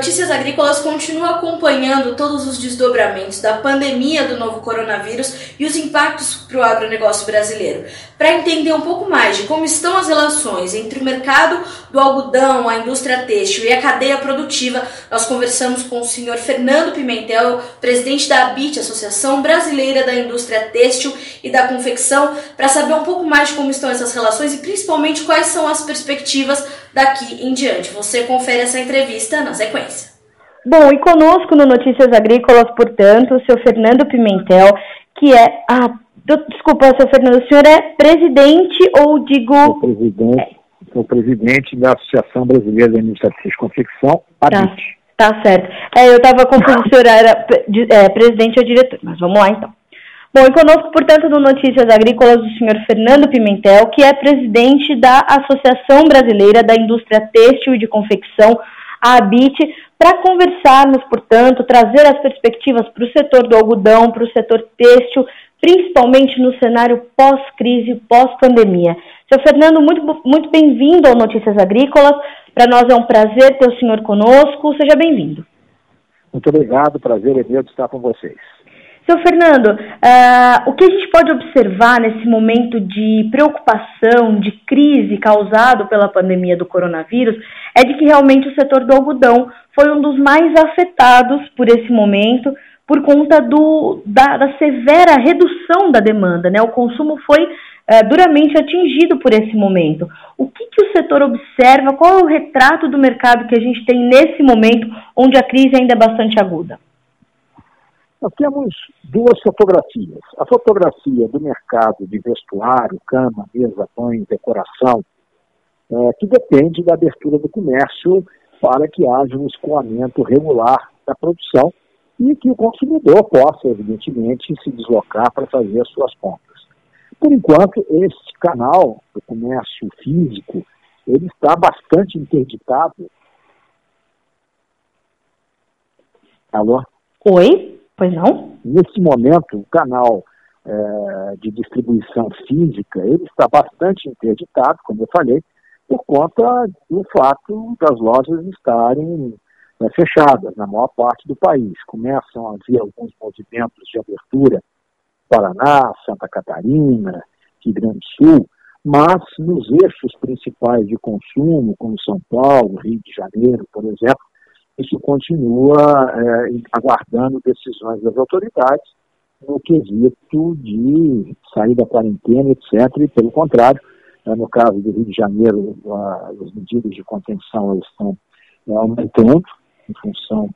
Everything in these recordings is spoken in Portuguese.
Notícias Agrícolas continua acompanhando todos os desdobramentos da pandemia do novo coronavírus e os impactos para o agronegócio brasileiro. Para entender um pouco mais de como estão as relações entre o mercado do algodão, a indústria têxtil e a cadeia produtiva, nós conversamos com o senhor Fernando Pimentel, presidente da ABIT, Associação Brasileira da Indústria Têxtil e da Confecção, para saber um pouco mais de como estão essas relações e principalmente quais são as perspectivas daqui em diante. Você confere essa entrevista na sequência. Bom, e conosco no Notícias Agrícolas, portanto, o senhor Fernando Pimentel, que é... Desculpa, senhor Fernando, o senhor é presidente ou digo... Sou presidente da Associação Brasileira da Indústria Têxtil e Confecção, ABIT. Tá certo. Eu estava confuso, o senhor era presidente ou diretor, mas vamos lá então. Bom, e conosco, portanto, no Notícias Agrícolas, o senhor Fernando Pimentel, que é presidente da Associação Brasileira da Indústria Têxtil e de Confecção, a ABIT, para conversarmos, portanto, trazer as perspectivas para o setor do algodão, para o setor têxtil, principalmente no cenário pós-crise, pós-pandemia. Senhor Fernando, muito bem-vindo ao Notícias Agrícolas. Para nós é um prazer ter o senhor conosco. Seja bem-vindo. Muito obrigado, prazer é meu de estar com vocês. Senhor Fernando, o que a gente pode observar nesse momento de preocupação, de crise causado pela pandemia do coronavírus, é de que realmente o setor do algodão foi um dos mais afetados por esse momento, por conta da severa redução da demanda, né? O consumo foi duramente atingido por esse momento. O que o setor observa? Qual é o retrato do mercado que a gente tem nesse momento, onde a crise ainda é bastante aguda? Nós temos duas fotografias. A fotografia do mercado de vestuário, cama, mesa, banho, decoração, que depende da abertura do comércio para que haja um escoamento regular da produção e que o consumidor possa, evidentemente, se deslocar para fazer as suas compras. Por enquanto, esse canal do comércio físico, ele está bastante interditado. Alô? Oi? Pois não? Nesse momento, o canal de distribuição física, ele está bastante interditado, como eu falei, por conta do fato das lojas estarem fechadas na maior parte do país. Começam a haver alguns movimentos de abertura, Paraná, Santa Catarina, Rio Grande do Sul, mas nos eixos principais de consumo, como São Paulo, Rio de Janeiro, por exemplo, isso continua aguardando decisões das autoridades no quesito de sair da quarentena, etc. E, pelo contrário, no caso do Rio de Janeiro, as medidas de contenção estão aumentando em função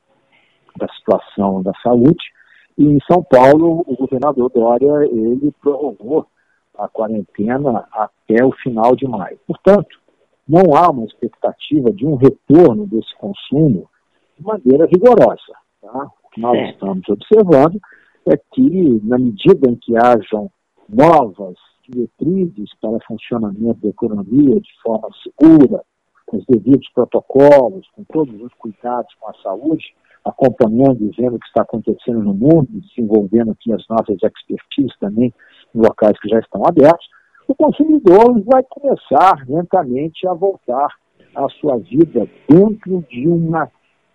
da situação da saúde. E em São Paulo, o governador Dória, ele prorrogou a quarentena até o final de maio. Portanto, não há uma expectativa de um retorno desse consumo de maneira rigorosa. Tá? O que nós estamos observando é que, na medida em que hajam novas diretrizes para funcionamento da economia de forma segura, com os devidos protocolos, com todos os cuidados com a saúde, acompanhando e vendo o que está acontecendo no mundo, desenvolvendo aqui as nossas expertises também em locais que já estão abertos, o consumidor vai começar lentamente a voltar à sua vida dentro de uma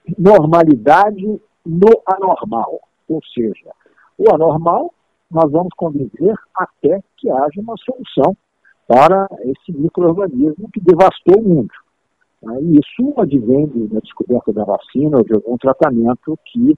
normalidade no anormal. Ou seja, o anormal nós vamos conviver até que haja uma solução para esse micro-organismo que devastou o mundo. E isso advém da descoberta da vacina ou de algum tratamento que,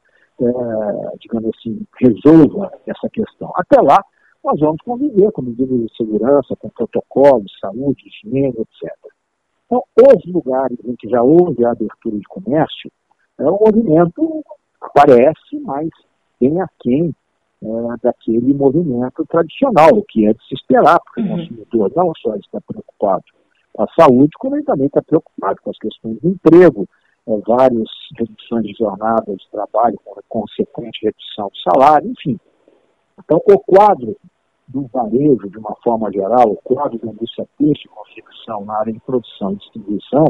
digamos assim, resolva essa questão. Até lá, nós vamos conviver com medidas de segurança, com protocolos, saúde, higiene, etc. Então, os lugares em que já houve a abertura de comércio, o movimento aparece, mas bem aquém daquele movimento tradicional, o que é de se esperar, porque o consumidor não só está preocupado com a saúde, como ele também está preocupado com as questões de emprego, várias reduções de jornada de trabalho, com a consequente redução do salário, enfim. Então, o quadro do varejo, de uma forma geral, o quadro da indústria têxtil e confecção na área de produção e distribuição,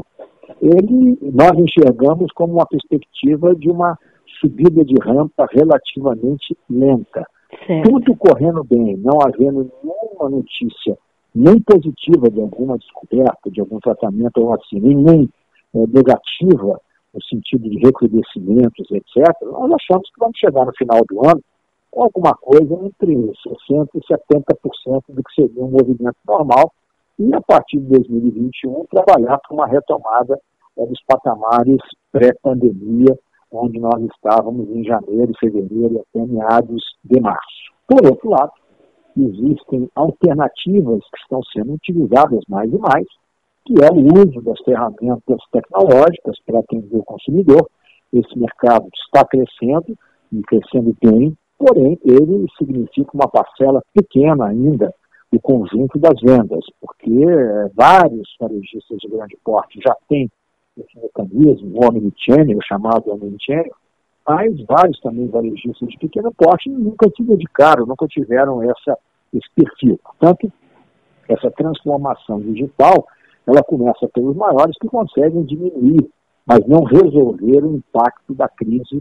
nós enxergamos como uma perspectiva de uma subida de rampa relativamente lenta. Certo. Tudo correndo bem, não havendo nenhuma notícia nem positiva de alguma descoberta, de algum tratamento ou vacina, e nem negativa no sentido de recrudescimentos, etc., nós achamos que vamos chegar no final do ano com alguma coisa entre 60% e 70% do que seria um movimento normal, e a partir de 2021 trabalhar para uma retomada dos patamares pré-pandemia, onde nós estávamos em janeiro, fevereiro e até meados de março. Por outro lado, existem alternativas que estão sendo utilizadas mais e mais, que é o uso das ferramentas tecnológicas para atender o consumidor. Esse mercado está crescendo, e crescendo bem, porém ele significa uma parcela pequena ainda do conjunto das vendas, porque vários varejistas de grande porte já têm esse mecanismo, o omnichannel, chamado omnichannel, mas vários também varejistas de pequeno porte nunca se dedicaram, nunca tiveram esse perfil. Portanto, essa transformação digital, ela começa pelos maiores que conseguem diminuir, mas não resolver o impacto da crise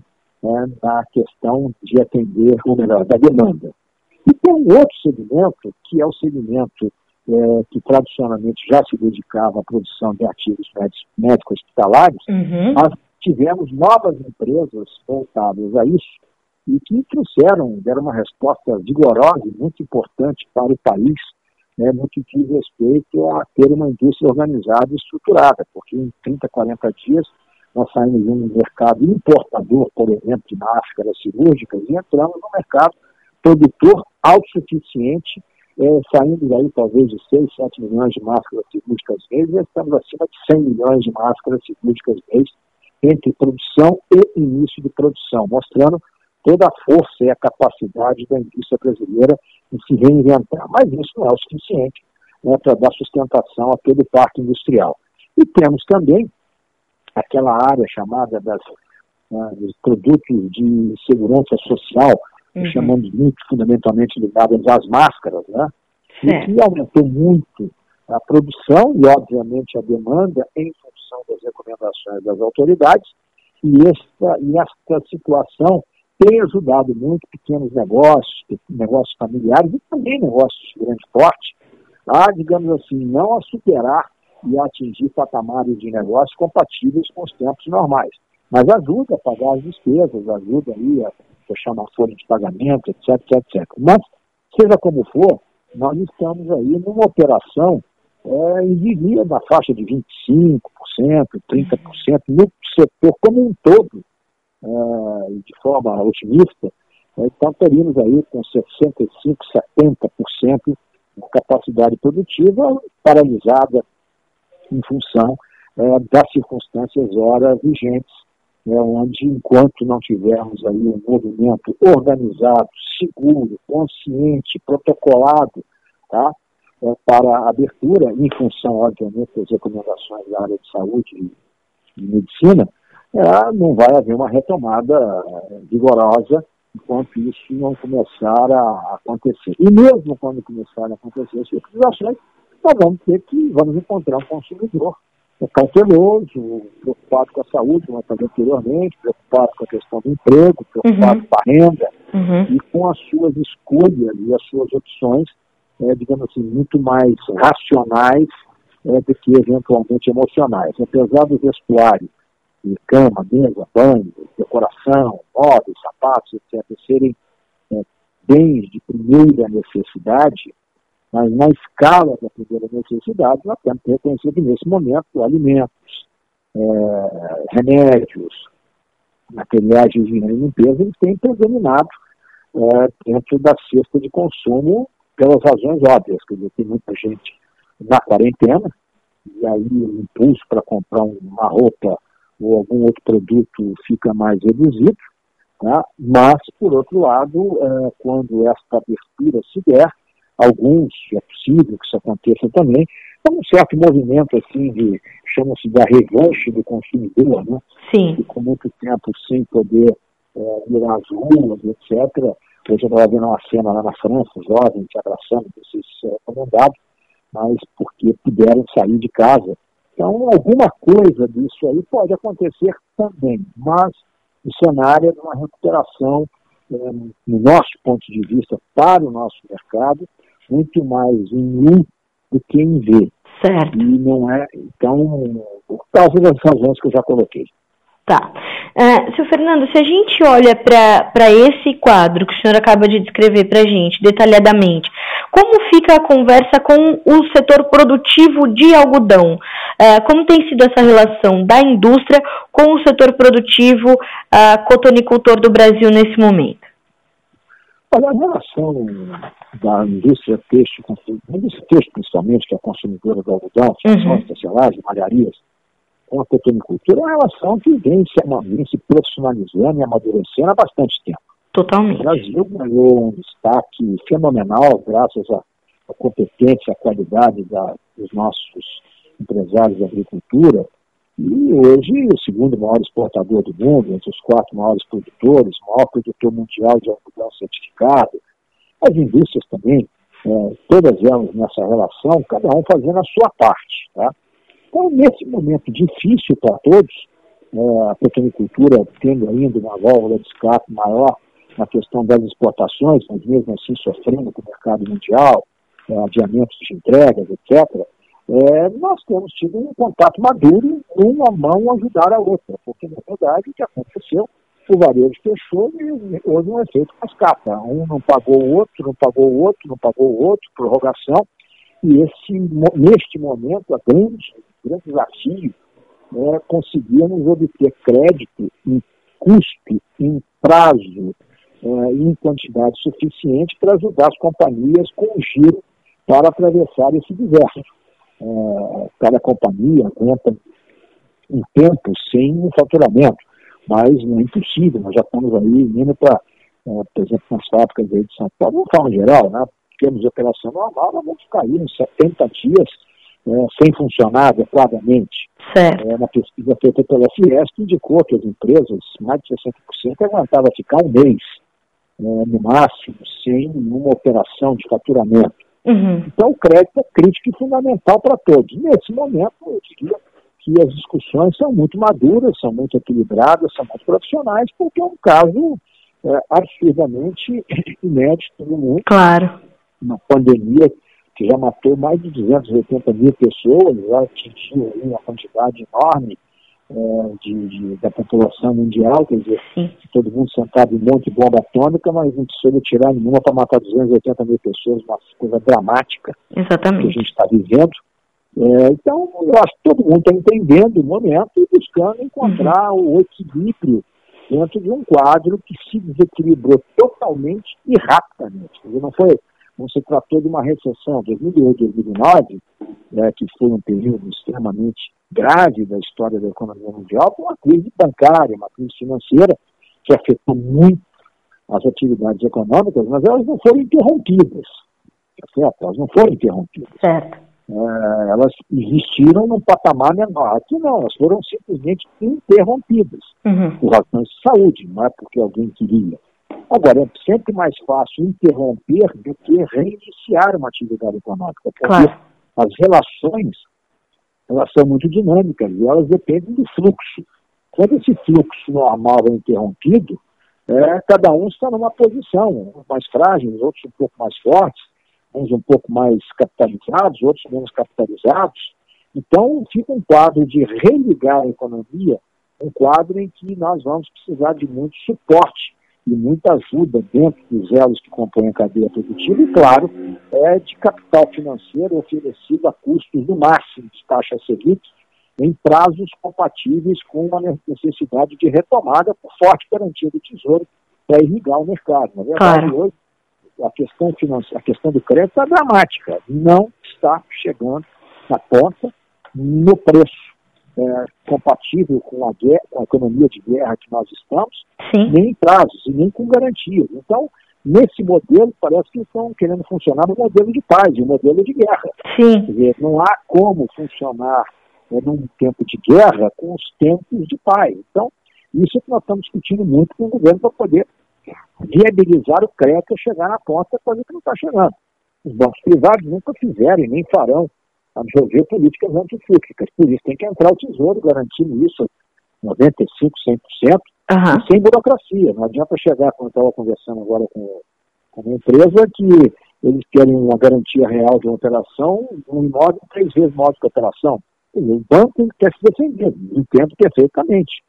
na questão de atender, ou melhor, da demanda. E tem um outro segmento, que é o segmento que tradicionalmente já se dedicava à produção de artigos médicos hospitalares, mas tivemos novas empresas voltadas a isso e que deram uma resposta vigorosa e muito importante para o país, no que diz respeito a ter uma indústria organizada e estruturada, porque em 30, 40 dias nós saímos de um mercado importador, por exemplo, de máscaras cirúrgicas, e entramos no mercado produtor autossuficiente, saindo daí talvez de 6, 7 milhões de máscaras cirúrgicas mês, e estamos acima de 100 milhões de máscaras cirúrgicas mês entre produção e início de produção, mostrando toda a força e a capacidade da indústria brasileira em se reinventar. Mas isso não é o suficiente para dar sustentação a todo o parque industrial. E temos também aquela área chamada dos produtos de segurança social, chamamos muito fundamentalmente ligadas às máscaras, e que aumentou muito a produção e, obviamente, a demanda em função das recomendações das autoridades, e esta situação tem ajudado muito pequenos negócios familiares e também negócios de grande porte, digamos assim, não a superar e a atingir patamares de negócio compatíveis com os tempos normais, mas ajuda a pagar as despesas, ajuda aí a fechar uma folha de pagamento, etc, etc. Mas, seja como for, nós estamos aí numa operação em na faixa de 25%, 30% no setor como um todo, de forma otimista. Então, teríamos aí com 65%, 70% de capacidade produtiva paralisada em função das circunstâncias ora vigentes, onde, enquanto não tivermos aí um movimento organizado, seguro, consciente, protocolado, para a abertura, em função, obviamente, das recomendações da área de saúde e medicina, não vai haver uma retomada vigorosa enquanto isso não começar a acontecer. E mesmo quando começar a acontecer as circunstâncias, nós vamos encontrar um consumidor cauteloso, preocupado com a saúde, como eu falei anteriormente, preocupado com a questão do emprego, preocupado com a renda, e com as suas escolhas e as suas opções, digamos assim, muito mais racionais do que eventualmente emocionais. Apesar do vestuário, de cama, mesa, banho, decoração, móveis, sapatos, etc., serem bens de primeira necessidade, mas na escala da primeira necessidade, nós temos que reconhecer que, nesse momento, alimentos, remédios, materiais de higiene e limpeza, eles têm predominado dentro da cesta de consumo pelas razões óbvias. Quer dizer, tem muita gente na quarentena, e aí o impulso para comprar uma roupa ou algum outro produto fica mais reduzido, mas, por outro lado, quando esta abertura se der, é possível que isso aconteça também, é um certo movimento assim chama-se da revanche do consumidor, Sim. E com muito tempo sem poder ir às ruas, etc. Hoje eu estava vendo uma cena lá na França, jovens se abraçando, não sei se isso é recomendado, mas porque puderam sair de casa. Então, alguma coisa disso aí pode acontecer também, mas o cenário é de uma recuperação, no nosso ponto de vista, para o nosso mercado, muito mais em U do que em V. Certo. E não é, então, por causa das razões que eu já coloquei. Tá. Seu Fernando, se a gente olha para esse quadro que o senhor acaba de descrever para a gente, detalhadamente, como fica a conversa com o setor produtivo de algodão? Como tem sido essa relação da indústria com o setor produtivo cotonicultor do Brasil nesse momento? Olha, a relação da indústria têxtil, principalmente, que é a consumidora do algodão, funções, tecelagem, malharias, com a cotonicultura, é uma relação que vem se profissionalizando e amadurecendo há bastante tempo. Totalmente. O Brasil ganhou um destaque fenomenal graças à competência, à qualidade dos nossos empresários da agricultura, e hoje o segundo maior exportador do mundo, entre os 4 maiores produtores, o maior produtor mundial de algodão certificado. As indústrias também, todas elas nessa relação, cada um fazendo a sua parte, tá? Então, nesse momento difícil para todos, a pequenicultura tendo ainda uma válvula de escape maior na questão das exportações, mas mesmo assim sofrendo com o mercado mundial, adiamentos de entregas, etc., nós temos tido um contato maduro, uma mão ajudar a outra, porque na verdade o que aconteceu, o varejo fechou e houve um efeito cascata. Um não pagou o outro, não pagou o outro, não pagou o outro, prorrogação, e neste momento, grande desafio é conseguirmos obter crédito em custo, em prazo, em quantidade suficiente para ajudar as companhias com o giro para atravessar esse deserto. Cada companhia aguenta um tempo sem um faturamento, mas não é impossível. Nós já estamos aí indo para, por exemplo, nas fábricas aí de São Paulo, não falo em geral, né? Temos de operação normal, nós vamos ficar aí uns 70 dias sem funcionar adequadamente. Na pesquisa feita pela Fiesp, indicou que as empresas, mais de 60%, aguentavam ficar um mês, no máximo, sem uma operação de faturamento. Então, o crédito é crítico e fundamental para todos. Nesse momento, eu diria que as discussões são muito maduras, são muito equilibradas, são muito profissionais, porque é um caso absurdamente inédito no mundo. Claro. Uma pandemia que já matou mais de 280 mil pessoas, já atingiu uma quantidade enorme da população mundial, quer dizer, todo mundo sentado em um monte de bomba atômica, mas não precisou tirar nenhuma para matar 280 mil pessoas, uma coisa dramática. Exatamente. Que a gente está vivendo. Então, eu acho que todo mundo está entendendo o momento e buscando encontrar o equilíbrio dentro de um quadro que se desequilibrou totalmente e rapidamente. Quer dizer, não se tratou de uma recessão. 2008, 2009, que foi um período extremamente grave da história da economia mundial, foi uma crise bancária, uma crise financeira que afetou muito as atividades econômicas, mas elas não foram interrompidas. Certo? Elas não foram interrompidas. Certo. Elas existiram num patamar menor. Aqui não, elas foram simplesmente interrompidas por razões de saúde, não é porque alguém queria. Agora, é sempre mais fácil interromper do que reiniciar uma atividade econômica, porque as relações, elas são muito dinâmicas e elas dependem do fluxo. Quando esse fluxo normal é interrompido, cada um está numa posição, uns mais frágeis, outros um pouco mais fortes, uns um pouco mais capitalizados, outros menos capitalizados. Então, fica um quadro de religar a economia, um quadro em que nós vamos precisar de muito suporte e muita ajuda dentro dos elos que compõem a cadeia produtiva e, claro, de capital financeiro oferecido a custos no máximo de taxa Selic em prazos compatíveis com uma necessidade de retomada por forte garantia do Tesouro para irrigar o mercado. Na verdade, hoje, a questão financeira, a questão do crédito é dramática, não está chegando na ponta, no preço compatível com a economia de guerra que nós estamos, nem em prazos e nem com garantias. Então, nesse modelo, parece que estão querendo funcionar no modelo de paz, um modelo de guerra. Quer dizer, não há como funcionar num tempo de guerra com os tempos de paz. Então, isso é que nós estamos discutindo muito com o governo para poder viabilizar o crédito a chegar na ponta, coisa que não está chegando. Os bancos privados nunca fizeram e nem farão absorver políticas anticíclicas. Por isso tem que entrar o Tesouro garantindo isso 95%, 100%, e sem burocracia. Não adianta chegar, como eu estava conversando agora com uma empresa, que eles querem uma garantia real de uma operação, um imóvel 3 vezes maior do que a operação. O banco quer se defender, entendo perfeitamente.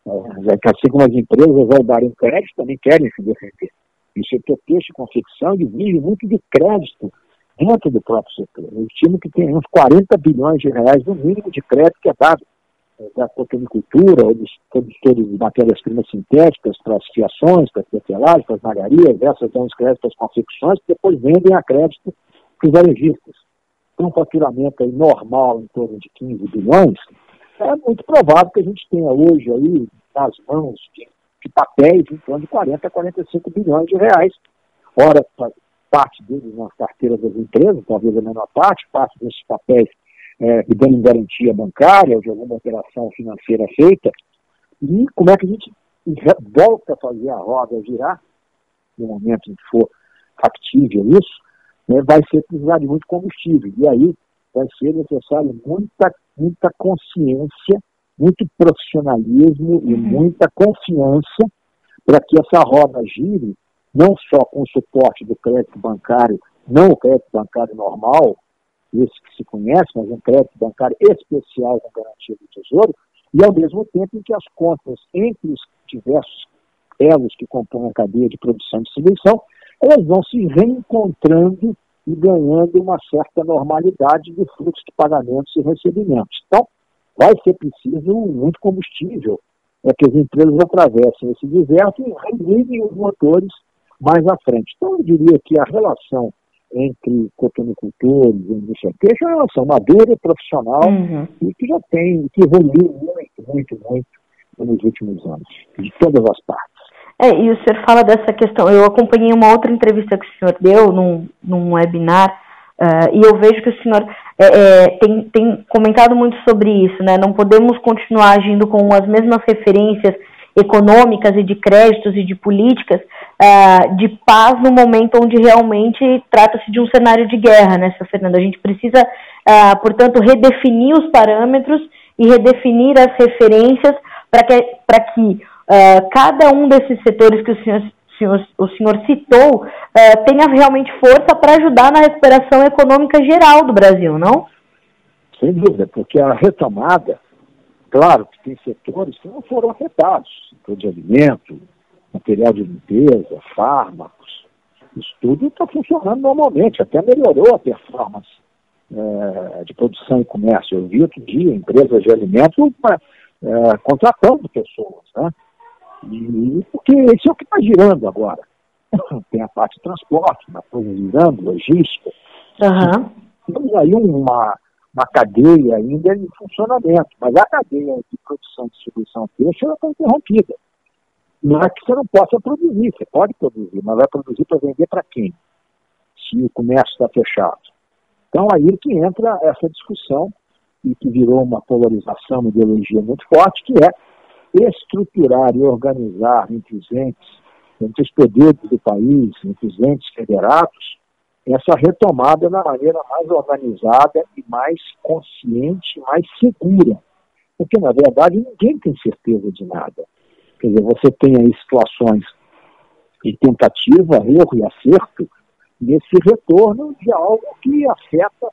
Assim como as empresas vão dar um crédito, também querem se defender. E o setor têxtil e confecção vive muito de crédito dentro do próprio setor. Eu estimo que tem uns 40 bilhões de reais no mínimo de crédito que é dado da cotonicultura, ou dos produtores de matérias-primas sintéticas, para as fiações, para as tecelagens, para as malharias, essas dão os créditos para as confecções, que depois vendem a crédito para os varejistas. Com um faturamento aí normal em torno de 15 bilhões, é muito provável que a gente tenha hoje aí nas mãos de papéis em torno de 40 a 45 bilhões de reais. Ora, parte deles nas carteiras das empresas, talvez a menor parte desses papéis dando garantia bancária ou de alguma operação financeira feita. E como é que a gente volta a fazer a roda girar, no momento em que for factível isso, né, vai ser precisar de muito combustível. E aí vai ser necessário muita consciência, muito profissionalismo e muita confiança para que essa roda gire, não só com o suporte do crédito bancário, não o crédito bancário normal, esse que se conhece, mas um crédito bancário especial com garantia do Tesouro, e ao mesmo tempo em que as contas entre os diversos elos que compõem a cadeia de produção e distribuição, elas vão se reencontrando e ganhando uma certa normalidade do fluxo de pagamentos e recebimentos. Então, vai ser preciso muito combustível para que as empresas atravessem esse deserto e religuem os motores mais à frente. Então, eu diria que a relação entre cotonicultores e indústria têxtil é uma relação madura, profissional, e que já que evoluiu muito nos últimos anos, de todas as partes. E o senhor fala dessa questão. Eu acompanhei uma outra entrevista que o senhor deu num webinar, e eu vejo que o senhor tem comentado muito sobre isso, né? Não podemos continuar agindo com as mesmas referências econômicas e de créditos e de políticas de paz no momento onde realmente trata-se de um cenário de guerra, né, Fernanda? A gente precisa, portanto, redefinir os parâmetros e redefinir as referências para que cada um desses setores que o senhor citou tenha realmente força para ajudar na recuperação econômica geral do Brasil, não? Sem dúvida, porque a retomada, claro que tem setores que não foram afetados, setor de alimento, material de limpeza, fármacos, isso tudo está funcionando normalmente, até melhorou a performance de produção e comércio. Eu vi outro dia empresas de alimentos contratando pessoas, né? E porque isso é o que está girando agora. Tem a parte de transporte, mas está girando, logística. Temos aí uma cadeia ainda em funcionamento, mas a cadeia de produção e distribuição têxtil está interrompida. Não é que você não possa produzir, você pode produzir, mas vai produzir para vender para quem? Se o comércio está fechado. Então aí que entra essa discussão, e que virou uma polarização, uma ideologia muito forte, que é estruturar e organizar entre os entes, entre os poderes do país, entre os entes federados, essa retomada da maneira mais organizada e mais consciente, mais segura. Porque, na verdade, ninguém tem certeza de nada. Quer dizer, você tem aí situações de tentativa, erro e acerto, nesse retorno de algo que afeta,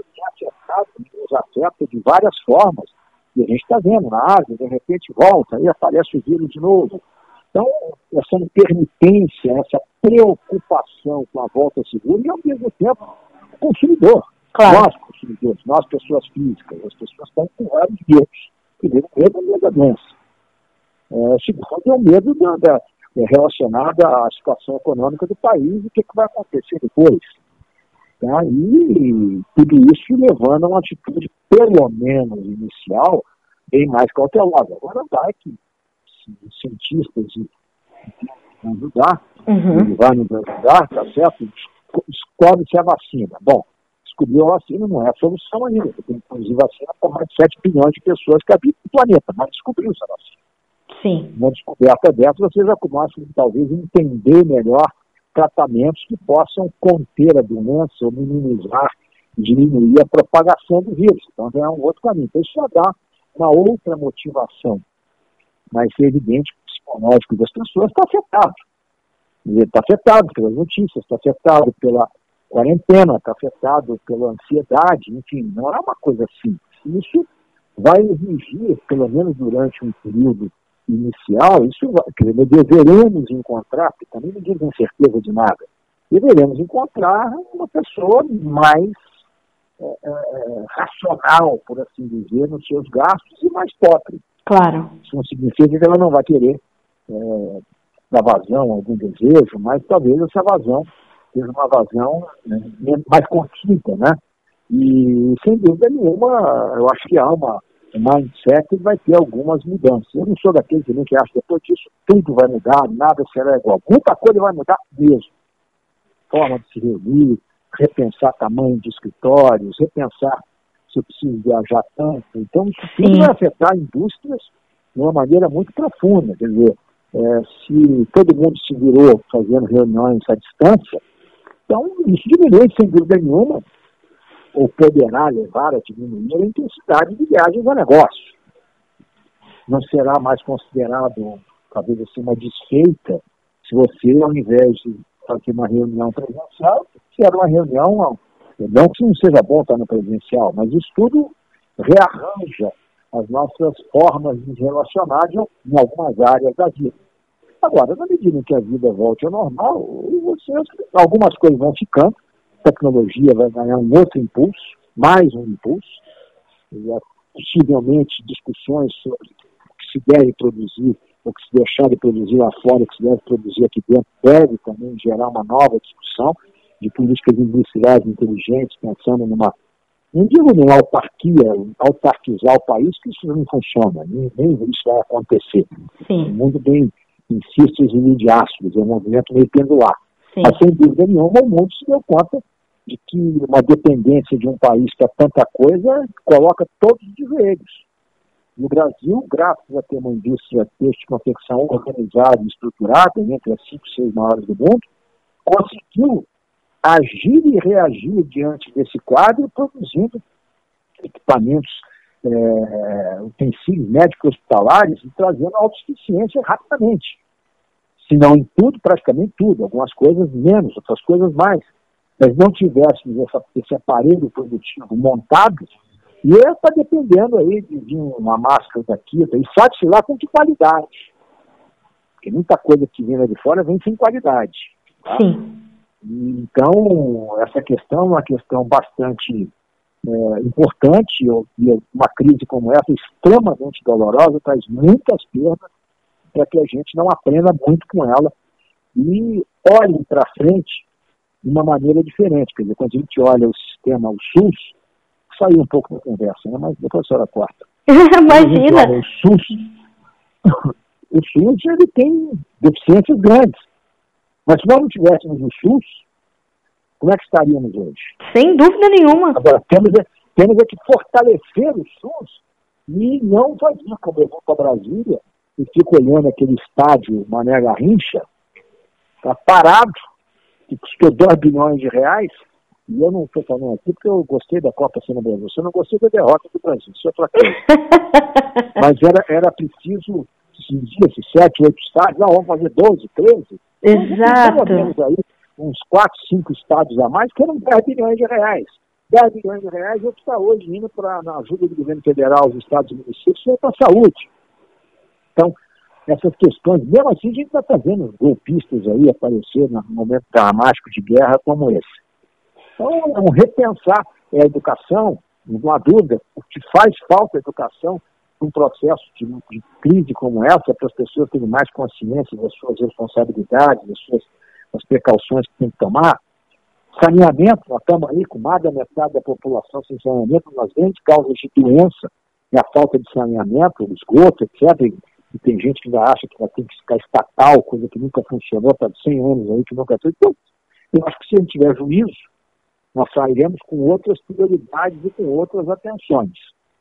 nos afeta de várias formas. E a gente está vendo na Ásia, de repente volta, aí aparece o vírus de novo. Então, essa intermitência, essa preocupação com a volta segura e, ao mesmo tempo, o consumidor. Claro. Nós, consumidores, nós, pessoas físicas, as pessoas estão com vários medos. Primeiro, o medo da doença. Segundo, é o medo relacionado à situação econômica do país e o que vai acontecer depois. Tá? E tudo isso levando a uma atitude, pelo menos inicial, bem mais cautelosa. Agora vai que os cientistas vão ajudar, ele vai nos ajudar, tá certo? Descobre-se a vacina. Bom, descobriu a vacina, não é a solução ainda. Você tem que produzir vacina para mais de 7 bilhões de pessoas que habitam no planeta, mas descobriu-se a vacina. Sim. Uma descoberta dessa, você já começa, talvez, a entender melhor tratamentos que possam conter a doença ou minimizar, diminuir a propagação do vírus. Então, já é um outro caminho. Então, isso já dá uma outra motivação. Mas é evidente que o psicológico das pessoas está afetado. Está afetado pelas notícias, está afetado pela quarentena, está afetado pela ansiedade, enfim, não é uma coisa simples. Isso vai exigir, pelo menos durante um período inicial, isso, quer dizer, deveremos encontrar, porque também ninguém tem certeza de nada, deveremos encontrar uma pessoa mais racional, por assim dizer, nos seus gastos e mais pobre. Claro. Isso não significa que ela não vai querer dar vazão a algum desejo, mas talvez essa vazão seja uma vazão mais contida, né? E, sem dúvida nenhuma, eu acho que há um mindset que vai ter algumas mudanças. Eu não sou daquele que acha que depois disso tudo vai mudar, nada será igual. Muita coisa vai mudar mesmo. Forma de se reunir, repensar tamanho de escritórios, repensar se eu preciso viajar tanto. Então, isso tudo vai afetar indústrias de uma maneira muito profunda. Quer dizer, se todo mundo se virou fazendo reuniões à distância, então isso diminui, sem dúvida nenhuma, ou poderá levar a diminuir a intensidade de viagens a negócio. Não será mais considerado, talvez assim, uma desfeita se você, ao invés de fazer uma reunião presencial, fizer uma reunião, não que não seja bom estar no presencial, mas isso tudo rearranja as nossas formas de relacionar em algumas áreas da vida. Agora, na medida em que a vida volte ao normal, algumas coisas vão ficando, a tecnologia vai ganhar um outro impulso, mais um impulso, possivelmente discussões sobre o que se deve produzir, o que se deixar de produzir lá fora, o que se deve produzir aqui dentro, deve também gerar uma nova discussão de políticas industriais inteligentes, pensando não digo em autarquizar o país, que isso não funciona, nem isso vai acontecer. Sim. O mundo bem insiste em midiácidos, é um movimento meio pendular. Sim. Mas, sem dúvida nenhuma, o mundo se deu conta de que uma dependência de um país que é tanta coisa coloca todos os joelhos. No Brasil, graças a ter uma indústria têxtil de confecção organizada e estruturada, entre as 5, 6 maiores do mundo, conseguiu agir e reagir diante desse quadro, produzindo equipamentos, utensílios médicos hospitalares e trazendo autossuficiência rapidamente. Se não em tudo, praticamente tudo. Algumas coisas menos, outras coisas mais. Mas não tivéssemos esse aparelho produtivo montado, ia estar dependendo aí de vir uma máscara daqui, e sabe-se lá com que qualidade. Porque muita coisa que vem lá de fora vem sem qualidade. Tá? Sim. Então, essa questão é uma questão bastante importante, e uma crise como essa, extremamente dolorosa, traz muitas perdas para que a gente não aprenda muito com ela e olhe para frente de uma maneira diferente. Quer dizer, quando a gente olha o sistema, o SUS, saiu um pouco da conversa, né? Mas depois a senhora corta. Imagina! O SUS ele tem deficiências grandes. Mas se nós não tivéssemos o SUS, como é que estaríamos hoje? Sem dúvida nenhuma. Agora, temos que fortalecer o SUS e não fazer como eu vou para Brasília e fico olhando aquele estádio Mané Garrincha, está parado, que custou 2 bilhões de reais, e eu não estou falando aqui porque eu gostei da Copa ser no Brasil, eu não gostei da derrota do Brasil, isso é fraqueza. Mas era preciso, se dizia-se 7, 8 estádios, vamos fazer 12, 13. Exato. Pelo menos aí uns 4, 5 estádios a mais, que eram 10 bilhões de reais. 10 bilhões de reais é o que está hoje indo na ajuda do governo federal, os estados e municípios, para a saúde. Então, essas questões, mesmo assim, a gente está fazendo golpistas aí aparecer num momento dramático de guerra como esse. Então, é um repensar a educação, não há dúvida, o que faz falta a educação num processo de crise como essa, para as pessoas terem mais consciência das suas responsabilidades, das precauções que tem que tomar. Saneamento, nós estamos aí com mais da metade da população sem saneamento, uma das grandes causas de doença é a falta de saneamento, esgoto, etc. E tem gente que ainda acha que vai ter que ficar estatal, coisa que nunca funcionou, está de 100 anos aí que nunca fez. Então, eu acho que se a gente tiver juízo, nós sairemos com outras prioridades e com outras atenções.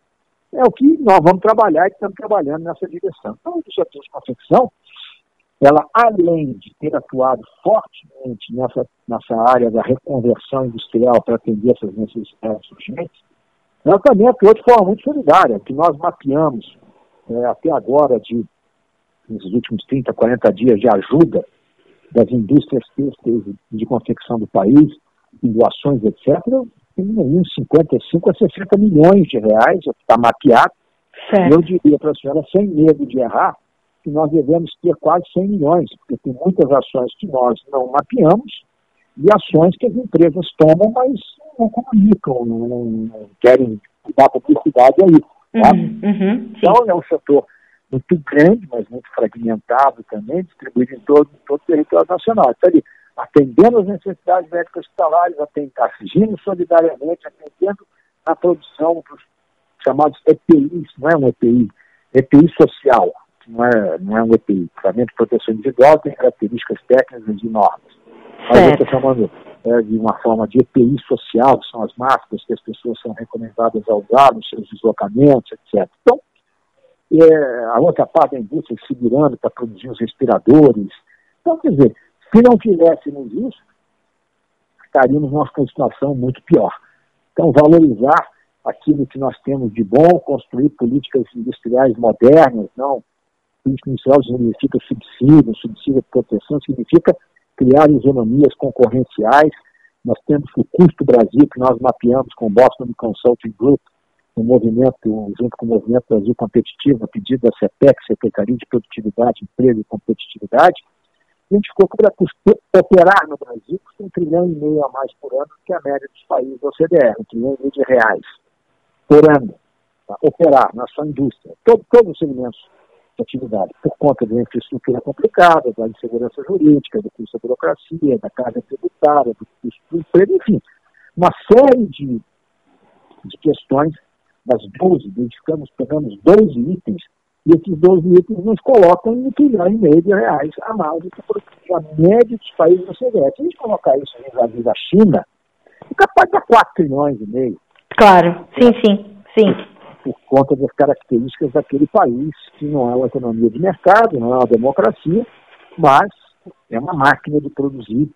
É o que nós vamos trabalhar e estamos trabalhando nessa direção. Então, a indústria de confecção, ela, além de ter atuado fortemente nessa área da reconversão industrial para atender essas necessidades urgentes, ela também atuou de forma muito solidária. O que nós mapeamos até agora, nesses últimos 30, 40 dias de ajuda das indústrias têxteis de confecção do país, em doações, etc., tem uns 55 a 60 milhões de reais, está mapeado. Certo. Eu diria para a senhora, sem medo de errar, que nós devemos ter quase 100 milhões, porque tem muitas ações que nós não mapeamos e ações que as empresas tomam, mas não comunicam, não querem dar publicidade a isso. Tá? Então, é um setor muito grande, mas muito fragmentado também, distribuído em todo o território nacional. Está ali, atendendo às necessidades médicas hospitalares, agindo solidariamente, atendendo a produção dos chamados EPIs, não é um EPI, EPI social, que não é um EPI, equipamento de proteção individual, tem características técnicas e normas. Mas eu estou chamando de uma forma de EPI social, que são as máscaras que as pessoas são recomendadas a usar nos seus deslocamentos, etc. Então, a outra parte da indústria segurando para produzir os respiradores. Então, quer dizer, se não tivéssemos isso, estaríamos numa situação muito pior. Então, valorizar aquilo que nós temos de bom, construir políticas industriais modernas, não. Política industrial significa subsídio de proteção, significa criar isonomias concorrenciais. Nós temos o Custo Brasil, que nós mapeamos com o Boston Consulting Group, junto com o Movimento Brasil Competitivo, a pedido da CEPEC, Secretaria de Produtividade, Emprego e Competitividade. A gente ficou para operar no Brasil custa R$1,5 trilhão a mais por ano do que a média dos países da OCDE, R$1,5 trilhão por ano, tá? Operar na sua indústria, todos os segmentos de atividade, por conta da infraestrutura complicada, da insegurança jurídica, do custo da burocracia, da carga tributária, do custo do emprego, enfim, uma série de questões das 12, pegamos 12 itens, e esses 12 itens nos colocam em R$1,5 trilhão a mais do que a média dos países da OCDE. Se a gente colocar isso vis-à-vis da China, é capaz de dar R$4,5 trilhões. Claro, sim. Por conta das características daquele país, que não é uma economia de mercado, não é uma democracia, mas é uma máquina de produzir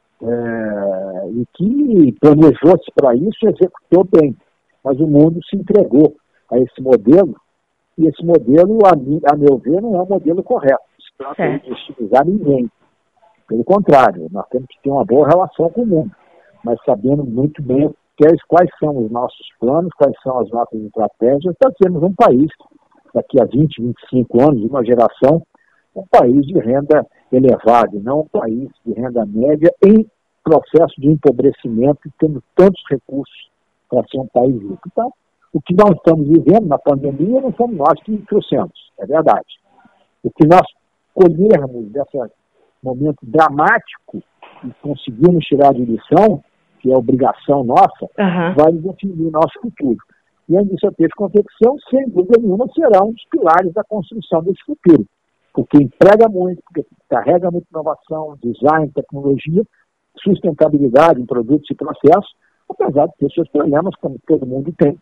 e que planejou-se para isso e executou bem. Mas o mundo se entregou a esse modelo, e esse modelo, a meu ver, não é o modelo correto. Se trata de hostilizar ninguém. Pelo contrário, nós temos que ter uma boa relação com o mundo, mas sabendo muito bem quais são os nossos planos, quais são as nossas estratégias, para termos um país, daqui a 20, 25 anos, uma geração, um país de renda elevada, e não um país de renda média em processo de empobrecimento, tendo tantos recursos para ser um país rico. Então, o que nós estamos vivendo na pandemia não somos nós que trouxemos, é verdade. O que nós colhermos desse momento dramático e conseguirmos tirar de lição, que é obrigação nossa, vai definir o nosso futuro. E a indústria de confecção, sem dúvida nenhuma, será um dos pilares da construção desse futuro, porque emprega muito, porque carrega muita inovação, design, tecnologia, sustentabilidade em produtos e processos, apesar de ter seus problemas, como todo mundo tem.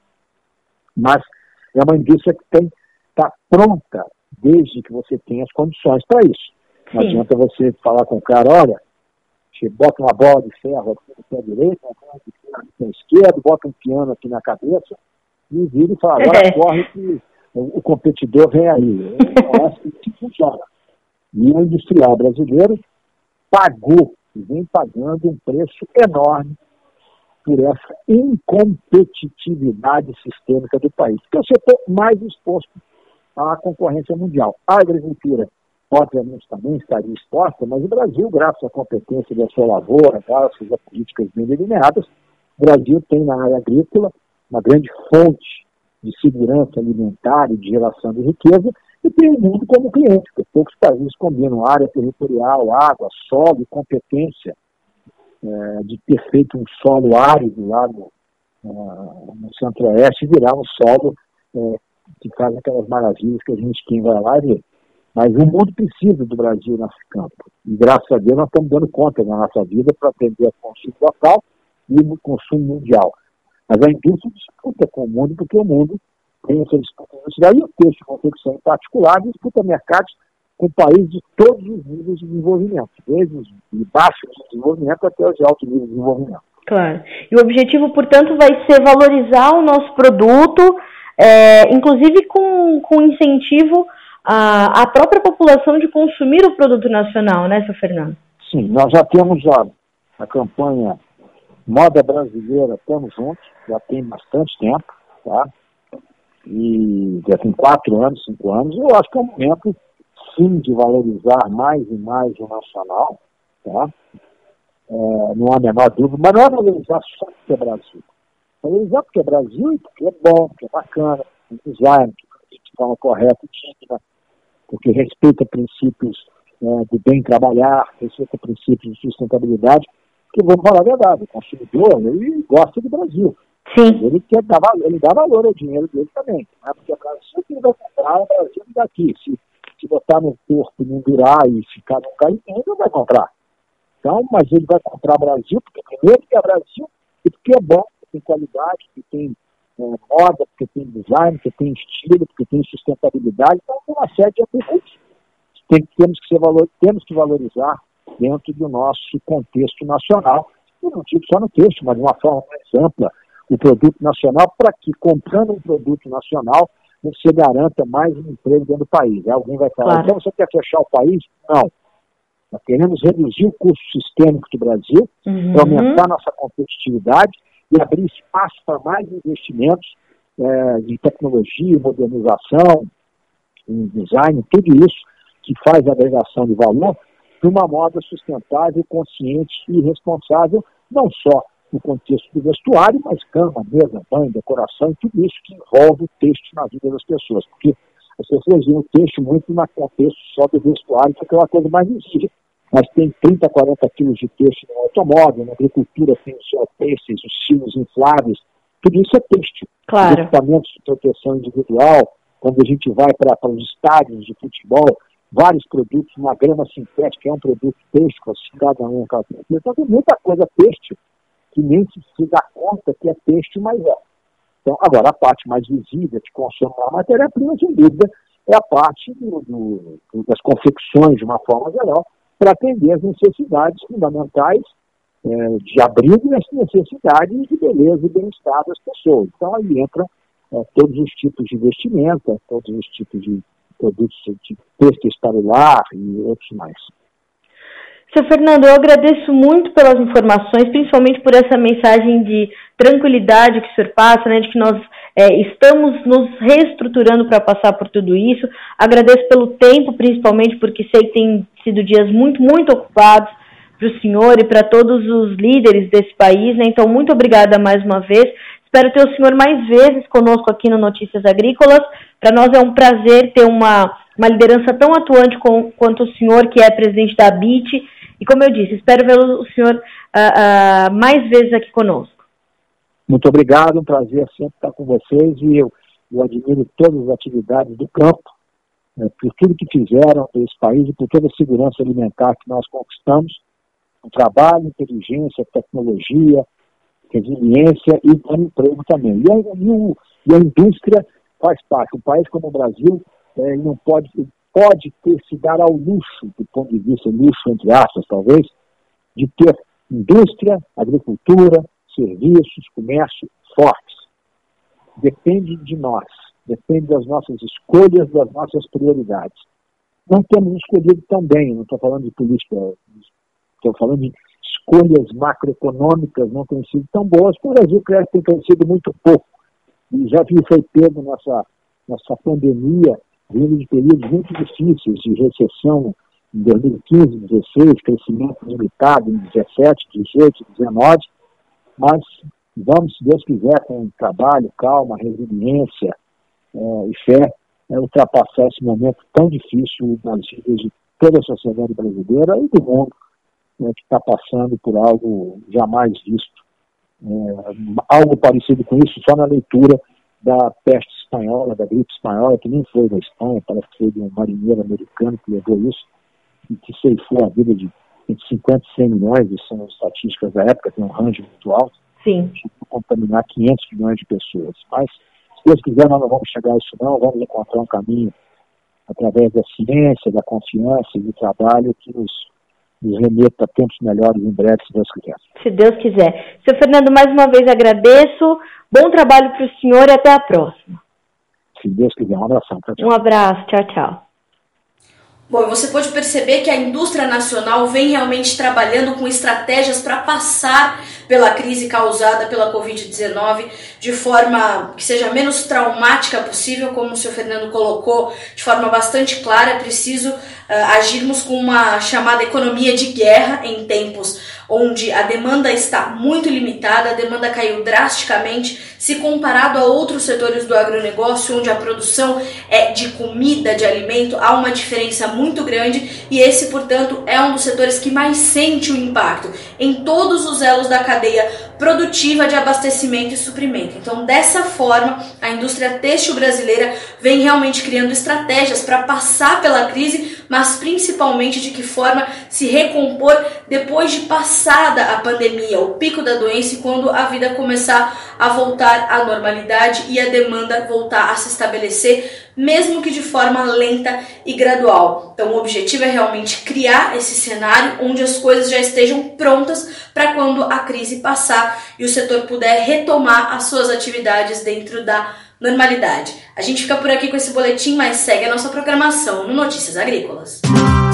Mas é uma indústria que está pronta, desde que você tenha as condições para isso. Não adianta você falar com o cara, olha, você bota uma bola de ferro aqui no pé direito, uma bola de ferro no pé esquerdo, bota um piano aqui na cabeça, e vira e fala, agora corre que o competidor vem aí. Não é assim que funciona. E o industrial brasileiro pagou, e vem pagando um preço enorme por essa incompetitividade sistêmica do país, que é o setor mais exposto à concorrência mundial. A agricultura, obviamente, também estaria exposta, mas o Brasil, graças à competência da sua lavoura, graças a políticas bem delineadas, o Brasil tem na área agrícola uma grande fonte de segurança alimentar e de geração de riqueza, e tem o mundo como cliente, porque poucos países combinam área territorial, água, solo e competência de ter feito um solo árido lá no centro-oeste e virar um solo que faz aquelas maravilhas que a gente quem vai lá ver. Mas o mundo precisa do Brasil nesse campo. E graças a Deus nós estamos dando conta da nossa vida para atender o consumo local e o consumo mundial. Mas a indústria disputa com o mundo porque o mundo tem essa disputa industrial e o texto de confecção em particular disputa mercados com países de todos os níveis de desenvolvimento, desde os de baixo desenvolvimento até os de alto nível de desenvolvimento. Claro. E o objetivo, portanto, vai ser valorizar o nosso produto, inclusive com incentivo à própria população de consumir o produto nacional, né, seu Fernando? Sim, nós já temos a campanha Moda Brasileira, estamos juntos, já tem bastante tempo, tá? E já tem 4 anos, 5 anos, eu acho que é um momento sim de valorizar mais e mais o nacional, tá? Não há a menor dúvida, mas não é valorizar só porque é Brasil. Valorizar porque é Brasil e porque é bom, porque é bacana, porque é design, porque de forma correta e digna, porque respeita princípios do bem trabalhar, respeita princípios de sustentabilidade, porque vamos falar a verdade, o consumidor, ele gosta do Brasil. Sim. Ele dá valor ao dinheiro dele também, né? Porque é o Brasil que ele vai comprar, é o Brasil daqui. Se botar no corpo e não durar e ficar no cair, ele não vai comprar. Então, mas ele vai comprar Brasil, porque primeiro que é Brasil, e porque é bom, porque tem qualidade, porque tem moda, porque tem design, porque tem estilo, porque tem sustentabilidade, então tem uma série de atributos temos que valorizar dentro do nosso contexto nacional, e não digo só no texto, mas de uma forma mais ampla, o produto nacional, para que, comprando um produto nacional, você garanta mais um emprego dentro do país. Alguém vai falar, claro. Então você quer fechar o país? Não. Nós queremos reduzir o custo sistêmico do Brasil, para aumentar nossa competitividade e abrir espaço para mais investimentos de tecnologia, modernização, em design, tudo isso que faz a agregação de valor de uma moda sustentável, consciente e responsável, não só no contexto do vestuário, mas cama, mesa, banho, decoração, e tudo isso que envolve o têxtil na vida das pessoas. Porque as pessoas veem o têxtil muito no contexto só do vestuário, porque é uma coisa mais visível. Mas tem 30, 40 quilos de têxtil no automóvel, na agricultura tem os têxteis, os silos infláveis, tudo isso é têxtil. Claro. Os equipamentos de proteção individual, quando a gente vai para os estádios de futebol, vários produtos, uma grama sintética é um produto têxtil, cada um. Então tem muita coisa têxtil que nem se dá conta que é têxtil, mas é. Então, agora, a parte mais visível que consome a matéria-prima, sem dúvida, é a parte das confecções, de uma forma geral, para atender as necessidades fundamentais de abrigo e as necessidades de beleza e bem-estar das pessoas. Então, aí entram todos os tipos de vestimenta, todos os tipos de produtos de têxteis para o lar e outros mais. Seu Fernando, eu agradeço muito pelas informações, principalmente por essa mensagem de tranquilidade que o senhor passa, né, de que nós estamos nos reestruturando para passar por tudo isso. Agradeço pelo tempo, principalmente porque sei que tem sido dias muito, muito ocupados para o senhor e para todos os líderes desse país, né? Então, muito obrigada mais uma vez. Espero ter o senhor mais vezes conosco aqui no Notícias Agrícolas. Para nós é um prazer ter uma liderança tão atuante quanto o senhor, que é presidente da ABIT. E como eu disse, espero ver o senhor mais vezes aqui conosco. Muito obrigado, um prazer sempre estar com vocês e eu admiro todas as atividades do campo, por tudo que fizeram para esse país e por toda a segurança alimentar que nós conquistamos, o trabalho, inteligência, tecnologia, resiliência e o emprego também. E a indústria faz parte. Um país como o Brasil não pode se dar ao luxo, do ponto de vista luxo, entre aspas, talvez, de ter indústria, agricultura, serviços, comércio fortes. Depende de nós, depende das nossas escolhas, das nossas prioridades. Não temos escolhido também, não estou falando de política, estou falando de escolhas macroeconômicas não têm sido tão boas, porque o Brasil tem crescido muito pouco. E já foi pego nessa pandemia, vindo de períodos muito difíceis, de recessão em 2015, 2016, crescimento limitado em 2017, 2018, 2019, mas vamos, se Deus quiser, com trabalho, calma, resiliência e fé, ultrapassar esse momento tão difícil nas vidas de toda a sociedade brasileira e do mundo, que está passando por algo jamais visto. Algo parecido com isso só na leitura da peste espanhola, da gripe espanhola, que nem foi da Espanha, parece que foi de um marinheiro americano que levou isso, e que ceifou a vida de entre 50 e 100 milhões, isso são as estatísticas da época, tem um range muito alto, de contaminar 500 milhões de pessoas. Mas, se Deus quiser, nós não vamos chegar a isso não, vamos encontrar um caminho através da ciência, da confiança e do trabalho que nos remeta a tempos melhores em breve, se Deus quiser. Se Deus quiser. Seu Fernando, mais uma vez agradeço, bom trabalho para o senhor e até a próxima. Se Deus quiser, um abração. Tchau, tchau. Um abraço, tchau, tchau. Bom, você pode perceber que a indústria nacional vem realmente trabalhando com estratégias para passar pela crise causada pela Covid-19 de forma que seja menos traumática possível, como o senhor Fernando colocou de forma bastante clara. É preciso agirmos com uma chamada economia de guerra em tempos onde a demanda está muito limitada, a demanda caiu drasticamente se comparado a outros setores do agronegócio, onde a produção é de comida, de alimento, há uma diferença muito grande e esse, portanto, é um dos setores que mais sente o impacto em todos os elos da cadeia produtiva de abastecimento e suprimento. Então, dessa forma, a indústria têxtil brasileira vem realmente criando estratégias para passar pela crise, mas principalmente de que forma se recompor depois de passada a pandemia, o pico da doença, e quando a vida começar a voltar à normalidade e a demanda voltar a se estabelecer, mesmo que de forma lenta e gradual. Então, o objetivo é realmente criar esse cenário onde as coisas já estejam prontas para quando a crise passar e o setor puder retomar as suas atividades dentro da normalidade. A gente fica por aqui com esse boletim, mas segue a nossa programação no Notícias Agrícolas.